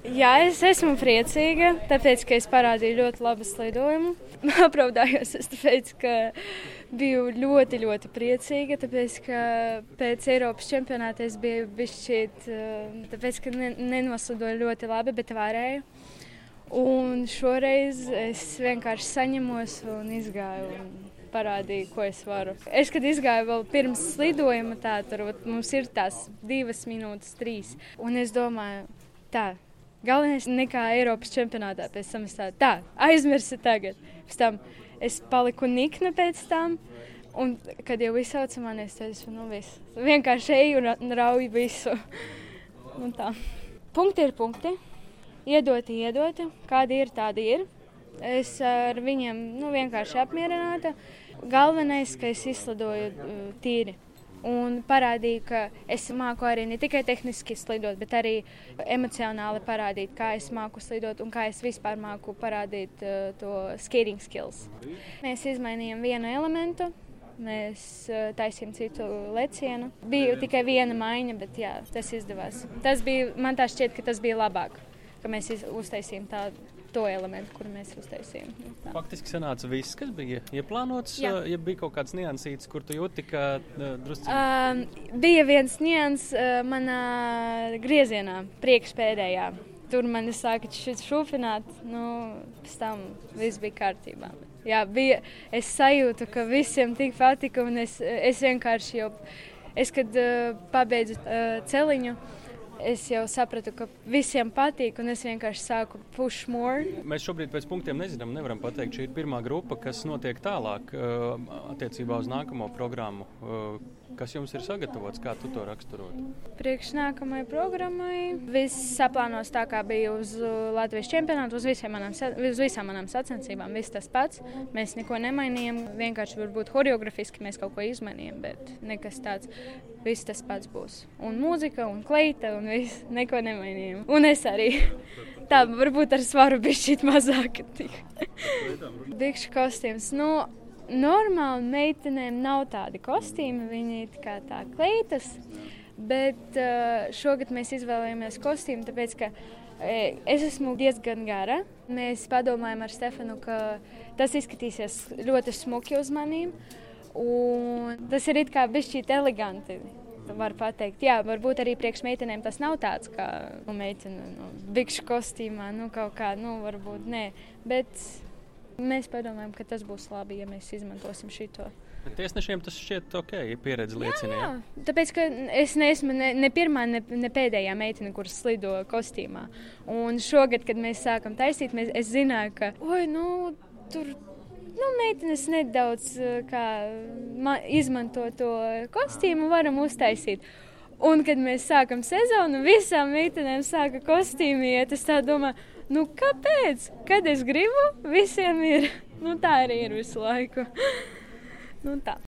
Jā, es esmu priecīga, tāpēc, ka es parādīju ļoti labu slidojumu. Apraudājos, tāpēc, ka biju ļoti, ļoti priecīga, tāpēc, ka pēc Eiropas čempionāta es biju bišķīt, tāpēc, ka nenoslidoju ļoti labi, bet varēju. Un šoreiz es vienkārši saņemos un izgāju un parādīju, ko es varu. Es, kad izgāju vēl pirms slidojuma, tur mums ir tās 2 minūtes, 3. Un es domāju, galvenais nekā Eiropas čempionātā pēc tam es aizmirsu tagad. Pēc tam es paliku nikna pēc tam. Un, kad jau izsauca mani, es teicu, viss. Vienkārši eju un rauju visu. Un tā. Punkti ir punkti. Iedoti, kādi ir, tādi ir. Es ar viņiem vienkārši apmierināta. Galvenais, ka es izslidoju tīri un parādīju, ka es māku arī ne tikai tehniski slidot, bet arī emocionāli parādīt, kā es māku slidot un kā es vispār māku parādīt to skating skills. Mēs izmainījām vienu elementu. Mēs taisījām citu lecienu. Bija tikai viena maiņa, bet jā, tas izdevās. Man tā šķiet, ka tas bija labāk, ka mēs uztaisījām to elementu, kuru mēs uztaisījām. Faktiski sanāca viss, kas bija ieplānots, ja bija kaut kāds niansīts, kur tu jūti, ka drusciņi? Bija viens nians manā griezienā, priekšpēdējā. Tur mani sāka šūfināt, pēc tam viss bija kārtībā. Jā, es sajūtu, ka visiem tik patika, un es vienkārši kad pabeidzu celiņu, es jau sapratu, ka visiem patīk, un es vienkārši sāku push more. Mēs šobrīd pēc punktiem nevaram pateikt. Šī ir pirmā grupa, kas notiek tālāk attiecībā uz nākamo programmu. Kas jums ir sagatavots? Kā tu to raksturot? Priekš nākamajai programmai viss saplānos tā, kā bija uz Latvijas čempionātu, uz visām manām sacensībām. Viss tas pats. Mēs neko nemainījām. Vienkārši varbūt horeografiski mēs kaut ko izmainījām, bet nekas tāds. Viss tas pats būs. Un mūzika, un kleita, un viss. Neko nemainījām. Un es arī. Tā, varbūt ar svaru bišķīt mazāk. Bikšu kostīms. Normāli meitenēm nav tādi kostīmi, viņi ir kā tā kleitas, bet šogad mēs izvēlējāmies kostīmu, tāpēc, ka es esmu diezgan gara. Mēs padomājam ar Stefanu, ka tas izskatīsies ļoti smuki uz manīm, un tas ir it kā bišķīt eleganti, var pateikt. Jā, varbūt arī priekš meitenēm tas nav tāds, kā meitene bikšu kostīmā, kaut kā, varbūt nē, bet mēs padomājam, ka tas būs labi, ja mēs izmantosim šito. Bet tiesnešiem tas šķiet ok, pieredze liecina. Jā, tāpēc, ka es neesmu ne pirmā, ne pēdējā meitene, kuras slido kostīmā. Un šogad, kad mēs sākam taisīt, es zināju, ka tur meitenes nedaudz izmanto to kostīmu, varam uztaisīt. Un, kad mēs sākam sezonu, visām meitenēm sāka kostīmi iet, es tā domāju, kāpēc? Kad es gribu, visiem ir. Tā arī ir visu laiku. Tā.